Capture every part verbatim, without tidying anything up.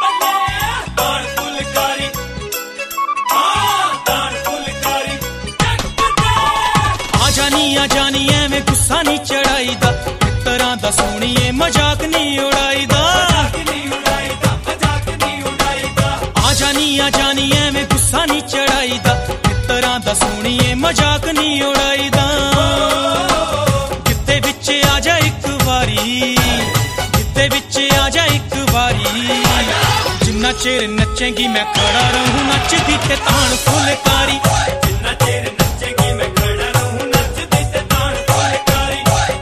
तान फुलकारी हाँ तान फुलकारी आ जानी आ जानी एवें गुस्सा नहीं चढ़ाई दा मित्तरां दा सोहणीए मजाक नहीं उड़ाई दा आ जानी आ जानी एवें गुस्सा नहीं चढ़ाई दा मित्तरां दा सोहणीए मजाक नहीं उड़ाई दा किते विच आ जा एक वारी किते विच आ जा एक वारी जिन्ना चेर नचेगी मैं खड़ा रहूं नचदी ते तान फुलकारी जिन्ना चेर नचेगी मैं खड़ा रहूं नचदी ते तान फुलकारी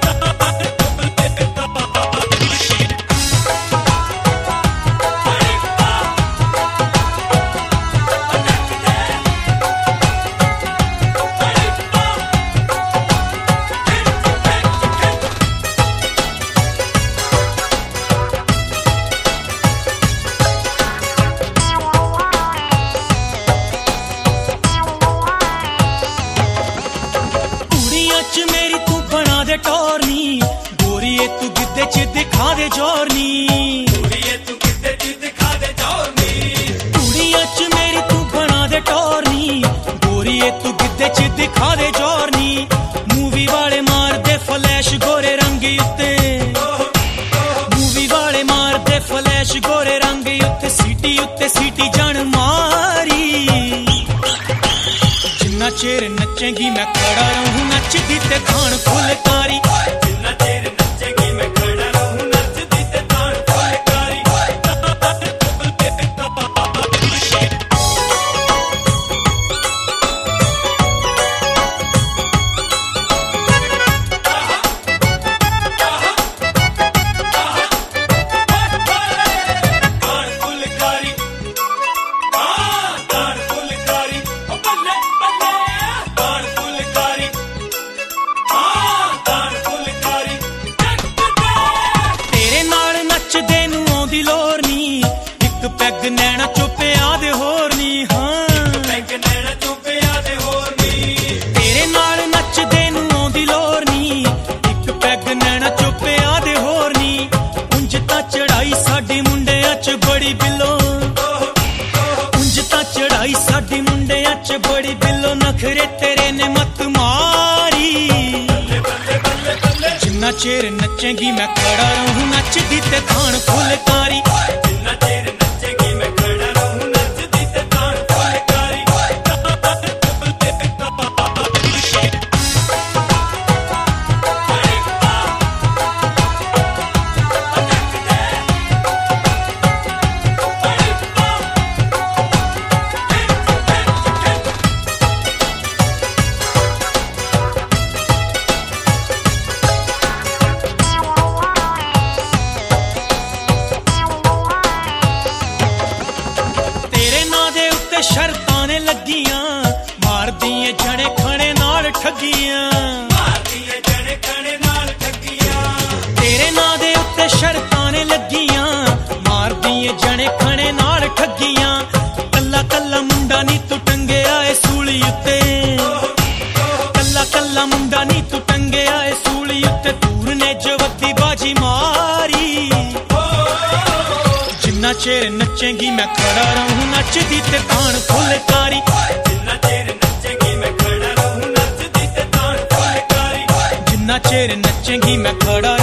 मेरी तू बना दे टोरनी गोरीए तू गिद्धे च दिखा दे जोरनी कुड़िए तू किते च दिखा दे जोरनी कुड़िया च मेरी तू बना दे टोरनी गोरीए तू गिद्धे च दिखा दे जोरनी मूवी वाले मार दे फ्लैश गोरे रंग उत्ते मूवी वाले मार दे फ्लैश गोरे रंग उत्ते सीटी उत्ते सीटी जान मारी जिन्ना चेर नचेगी मैं खड़ा रहूं नचदी ते तान फुलकारी जिन्ना चेर नचेगी मैं खड़ा रहूं नचदी ते तान फुलकारी तान फुलकारी हाँ तान फुलकारी ओ बल्ले बल्ले तान फुलकारी हाँ तान फुलकारी तेरे नाल नचदे नूं आउंदी लोर नी इक पैग नैना चुप्पिया दे होर नी हाँ बैंक नैना चुपिया दे होर नी तेरे नाल नचदे नूं आउंदी लोर नी इक पैग नैना चुप्पिया दे होर नी उंज तां चढ़ाई साडी मुंडिਆਂ च बड़ी बिलो उंज तां चढ़ाई साडी मुंडिਆਂ च बड़ी बिलो नखरे तेरे ने मत मारी जिन्ना चेर नचेगी मैं खड़ा रहूं नचदी ते तान फुलकारी जिन्ना चेर नचेगी मैं खड़ा रहूं नचदी ते तान फुलकारी तेरे नां दे उत्ते शर्तां ने लगियां मारदी ए जणे खणे नाल ठगियां मारदी ए जणे खणे नाल ठगियां तेरे नां दे उत्ते शर्तां ने लगियां मारदी ए जणे खणे नाल ठगियां कल्ला कल्ला मुंडा नी तू टंगिया ए सूली उत्ते कल्ला कल्ला मुंडा नी तू टंगिया ए सूली उत्ते दूर ने जवती बाजी मारी जिन्ना चेर नचेगी मैं खड़ा रहूं नचदी ते तान फुलकारी जिन्ना चेर नचेगी मैं खड़ा रहूं नचदी ते तान फुलकारी जिन्ना चेर नचेगी मैं खड़ा